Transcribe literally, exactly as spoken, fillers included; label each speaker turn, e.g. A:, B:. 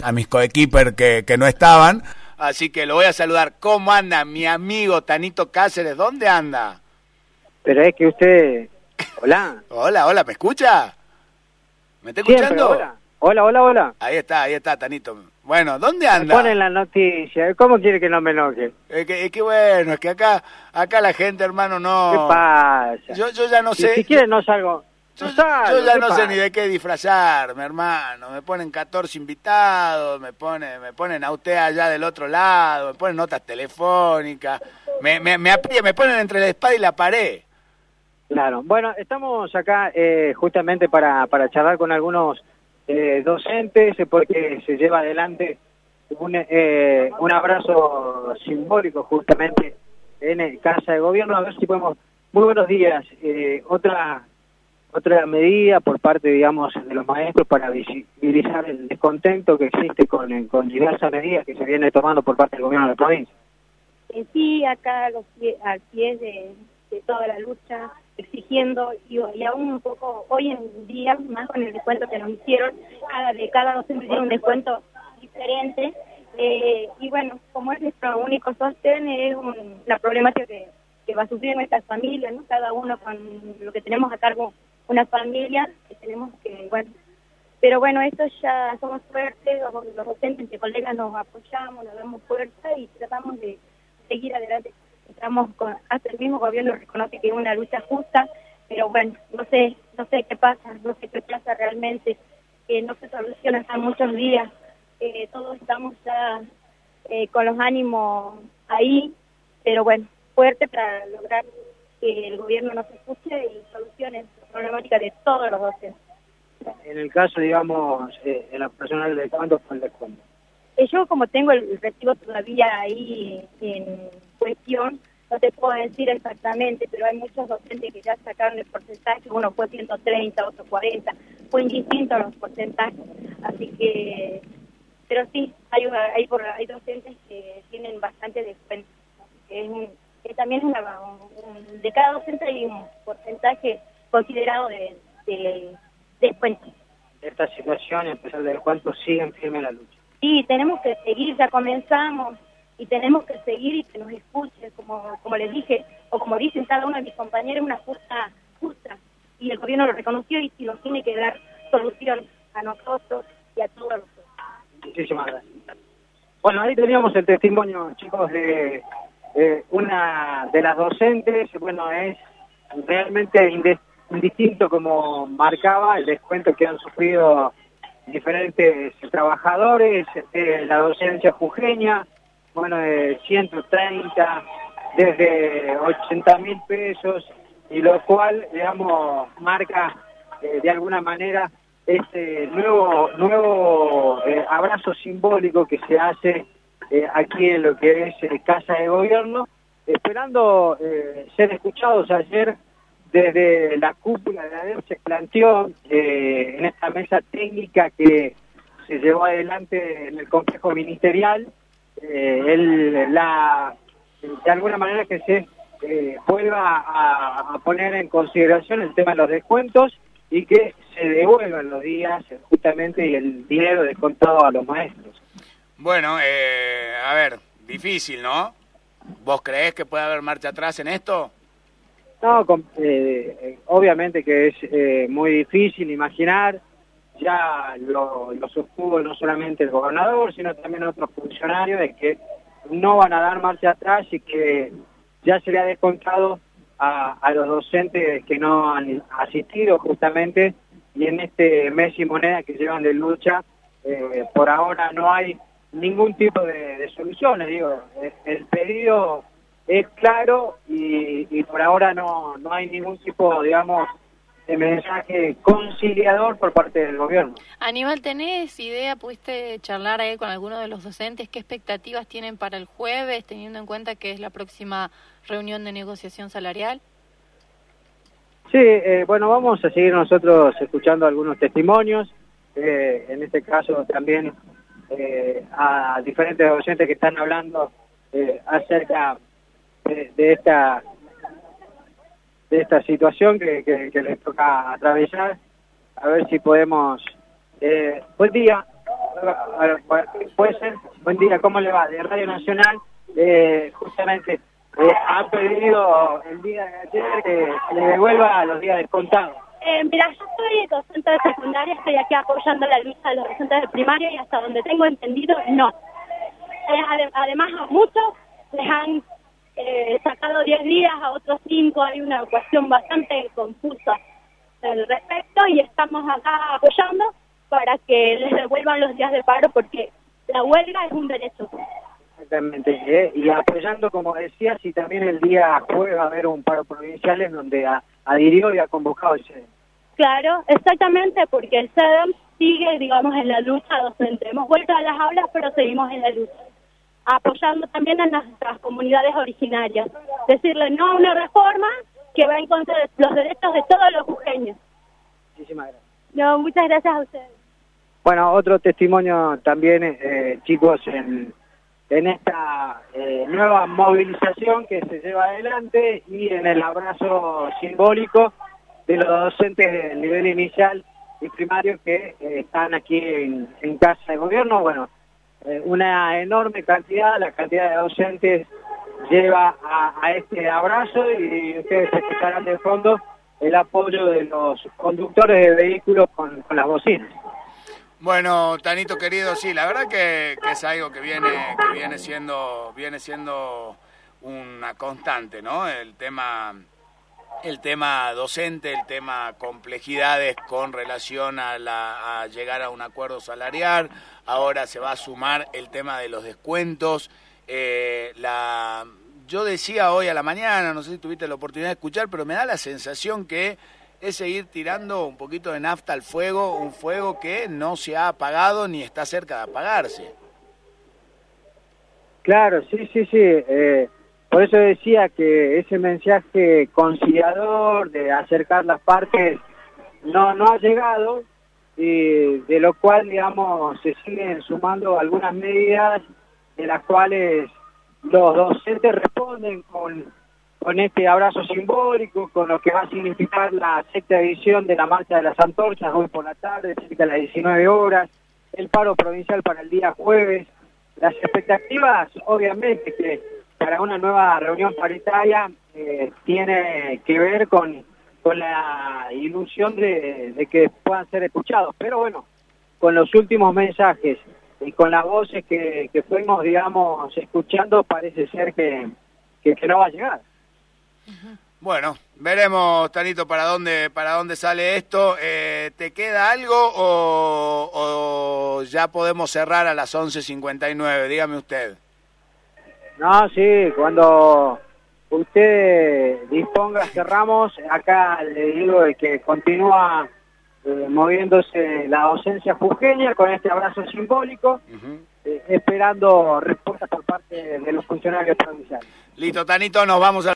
A: a mis coequiper que, que no estaban, así que lo voy a saludar. ¿Cómo anda mi amigo Tanito Cáceres? ¿Dónde anda?
B: Pero es que usted... Hola.
A: Hola, hola, ¿me escucha? ¿Me está
B: Siempre,
A: escuchando?
B: hola. Hola, hola, hola.
A: Ahí está, ahí está, Tanito. Bueno, ¿dónde anda?
B: Me ponen la noticia. ¿Cómo quiere que no me enoje?
A: Es que, es que bueno, es que acá acá la gente, hermano, no...
B: ¿Qué pasa?
A: Yo, yo ya no
B: Si,
A: sé...
B: si quiere no salgo.
A: Yo,
B: No salgo,
A: yo ya
B: ¿qué
A: no
B: pasa?
A: sé ni de qué disfrazarme, hermano. Me ponen catorce invitados, me ponen, me ponen a usted allá del otro lado, me ponen notas telefónicas, me, me, me, apri- me ponen entre la espada y la pared.
B: Claro. Bueno, estamos acá eh, justamente para, para charlar con algunos eh, docentes porque se lleva adelante un, eh, un abrazo simbólico justamente en el Casa de Gobierno. A ver si podemos... Muy buenos días. Eh, otra otra medida por parte, digamos, de los maestros para visibilizar el descontento que existe con, con diversas medidas que se viene tomando por parte del gobierno de la provincia.
C: Eh, sí, acá los pie, al pie de, de toda la lucha, exigiendo, y, y aún un poco, hoy en día, más con el descuento que nos hicieron, cada, de cada docente tiene un descuento diferente, eh, y bueno, como es nuestro único sostén, es un, la problemática que, que va a sufrir nuestras familias, ¿no? Cada uno con lo que tenemos a cargo, una familia, que tenemos que, bueno, pero bueno, esto ya somos fuertes, los, los docentes entre colegas nos apoyamos, nos damos fuerza y tratamos de seguir adelante. Estamos con, hasta el mismo gobierno reconoce que es una lucha justa, pero bueno, no sé, no sé qué pasa, no sé qué pasa realmente, que no se soluciona hasta muchos días, eh, todos estamos ya eh, con los ánimos ahí, pero bueno, fuerte para lograr que el gobierno nos escuche y solucione la problemática de todos los docentes.
B: En el caso, digamos, eh, en la personal de cuánto fue el descuento.
C: Eh, yo como tengo el recibo todavía ahí en cuestión, no te puedo decir exactamente, pero hay muchos docentes que ya sacaron el porcentaje, uno fue ciento treinta, otro cuarenta, fue indistinto los porcentajes, así que, pero sí, hay, hay, hay docentes que tienen bastante descuento, es un, que también es una, un, de cada docente hay un porcentaje considerado de, de descuento.
B: Esta situación, a pesar del cuánto, siguen firme la lucha.
C: Sí, tenemos que seguir, ya comenzamos y tenemos que seguir y que nos escuchen, como como les dije, o como dicen cada uno de mis compañeros, una justa, justa, y el gobierno lo reconoció y, y nos tiene que dar solución a nosotros y a todos los otros.
B: Muchísimas gracias. Bueno, ahí teníamos el testimonio, chicos, de eh, una de las docentes. Bueno, es realmente indistinto como marcaba el descuento que han sufrido diferentes trabajadores, eh, la docencia jujeña, bueno, de ciento treinta, desde ochenta mil pesos, y lo cual, digamos, marca eh, de alguna manera este nuevo nuevo eh, abrazo simbólico que se hace eh, aquí en lo que es eh, Casa de Gobierno, esperando eh, ser escuchados. Ayer desde la cúpula de la A D E R se planteó eh, en esta mesa técnica que se llevó adelante en el Consejo Ministerial, eh, el, la, de alguna manera que se eh, vuelva a, a poner en consideración el tema de los descuentos y que se devuelvan los días justamente y el dinero descontado a los maestros.
A: Bueno, eh, a ver, difícil, ¿no? ¿Vos creés que puede haber marcha atrás en esto?
B: No, eh, obviamente que es eh, muy difícil imaginar, ya lo, lo sostuvo no solamente el gobernador, sino también otros funcionarios, de que no van a dar marcha atrás y que ya se le ha descontado a, a los docentes que no han asistido justamente, y en este mes y moneda que llevan de lucha, eh, por ahora no hay ningún tipo de, de soluciones. Digo, el pedido es claro y, y por ahora no, no hay ningún tipo, digamos, de mensaje conciliador por parte del gobierno.
D: Aníbal, ¿tenés idea, pudiste charlar ahí con alguno de los docentes, qué expectativas tienen para el jueves, teniendo en cuenta que es la próxima reunión de negociación salarial?
B: Sí, eh, bueno, vamos a seguir nosotros escuchando algunos testimonios, eh, en este caso también eh, a diferentes docentes que están hablando eh, acerca de, de esta de esta situación que, que, que les toca atravesar, a ver si podemos... Eh, buen día, Puede ser. Buen día, ¿cómo le va? De Radio Nacional, eh, justamente eh, ha pedido el día de ayer que le devuelva los días descontados.
C: Eh, mira, yo soy docente de secundaria, estoy aquí apoyando la lucha de los docentes de primaria y hasta donde tengo entendido, no. Eh, ade además, a muchos les han eh, sacado diez días, a otros cinco, hay una cuestión bastante confusa al respecto y estamos acá apoyando para que les devuelvan los días de paro porque la huelga es un derecho.
B: Exactamente, eh, y apoyando, como decías, y también el día jueves va a haber un paro provincial en donde ha, adhirió y ha convocado el C E D E M.
C: Claro, exactamente, porque el C E D E M sigue, digamos, en la lucha docente. Hemos vuelto a las aulas, pero seguimos en la lucha. Apoyando también a nuestras comunidades originarias. Decirle no a una reforma que va en contra de los derechos de todos los jujeños.
B: Muchísimas gracias.
C: No, muchas gracias a ustedes.
B: Bueno, otro testimonio también, eh, chicos, en, en esta eh, nueva movilización que se lleva adelante y en el abrazo simbólico de los docentes del nivel inicial y primario que eh, están aquí en, en Casa de Gobierno. Bueno, eh, una enorme cantidad, la cantidad de docentes lleva a, a este abrazo y ustedes escucharán de fondo el apoyo de los conductores de vehículos con, con las bocinas.
A: Bueno, Tanito querido, sí, la verdad que, que es algo que viene que viene siendo viene siendo una constante, ¿no? El tema el tema docente, el tema complejidades con relación a la a llegar a un acuerdo salarial. Ahora se va a sumar el tema de los descuentos. Eh, la yo decía hoy a la mañana, no sé si tuviste la oportunidad de escuchar, pero me da la sensación que es seguir tirando un poquito de nafta al fuego, un fuego que no se ha apagado ni está cerca de apagarse.
B: Claro, sí, sí, sí. Eh, por eso decía que ese mensaje conciliador de acercar las partes no, no ha llegado, y de lo cual, digamos, se siguen sumando algunas medidas de las cuales los docentes responden con... con este abrazo simbólico, con lo que va a significar la sexta edición de la Marcha de las Antorchas, hoy por la tarde, cerca de las diecinueve horas, el paro provincial para el día jueves, las expectativas, obviamente, que para una nueva reunión paritaria eh, tiene que ver con, con la ilusión de, de que puedan ser escuchados, pero bueno, con los últimos mensajes y con las voces que, que fuimos, digamos, escuchando, parece ser que, que, que no va a llegar.
A: Bueno, veremos, Tanito, para dónde para dónde sale esto. Eh, ¿Te queda algo o, o ya podemos cerrar a las once cincuenta y nueve? Dígame usted.
B: No, sí, cuando usted disponga cerramos. Acá le digo que continúa eh, moviéndose la docencia jujeña con este abrazo simbólico, uh-huh. eh, esperando respuestas por parte de los funcionarios provinciales.
A: Listo, Tanito, nos vamos a...